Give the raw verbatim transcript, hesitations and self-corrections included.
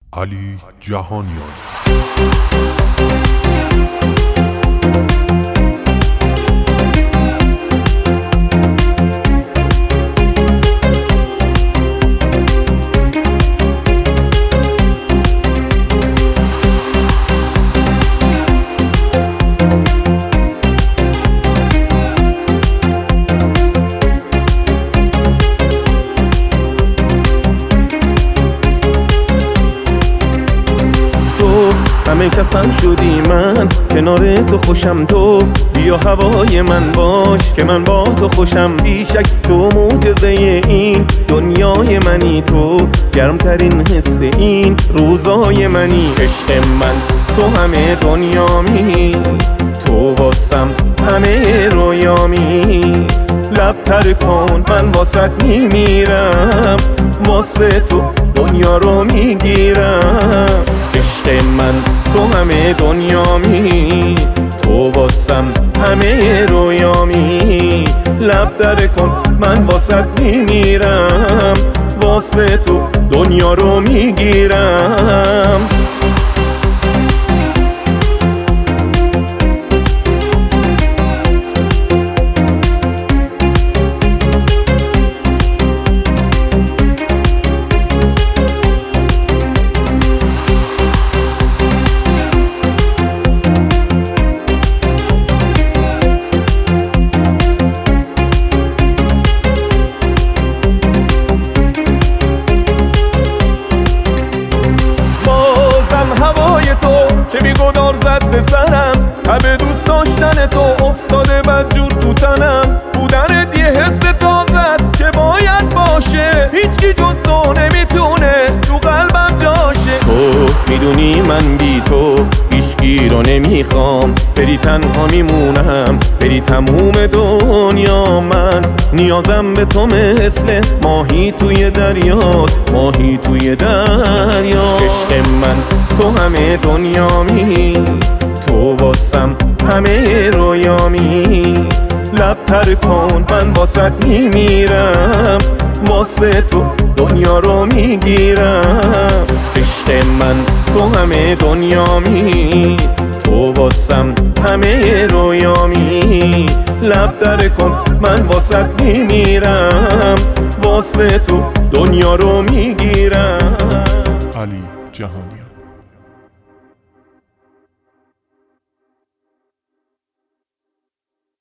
علی جهانیان. همه کسم شدی من کنار تو خوشم، تو بیا هوای من باش که من با تو خوشم. بیشک تو معجزه این دنیای منی، تو گرمترین حس این روزای منی. عشق من تو همه دنیامی، تو واسم همه رویامی. لبتر کن من واسط میمیرم، واسه تو دنیا رو میگیرم. عشق من تو همه دنیامی، تو واسم همه رویامی. لب در کن من واسط میمیرم، واسه تو دنیا رو میگیرم. چه بیگدار زد به سرم، همه دوست داشتن تو افتاده بدجور تو تنم. بودنت یه حس تازه است که باید باشه، هیچکی جز تو نمیتونه تو قلبم جاشه. تو میدونی من بی تو هیچکی رو نمیخوام، بری تنها میمونم، بری تموم دنیا. من نیازم به تو مثل ماهی توی دریا، ماهی توی دریا. عشق من تو همه دنیامی، تو واسم همه رویامی. لبتر کن من واسط میمیرم، واسه تو دنیا رو میگیرم. عشق من تو همه دنیامی، تو واسم همه رویامی. لبتر کن من واسط میمیرم، واسه تو دنیا رو میگیرم. علی جهانیان.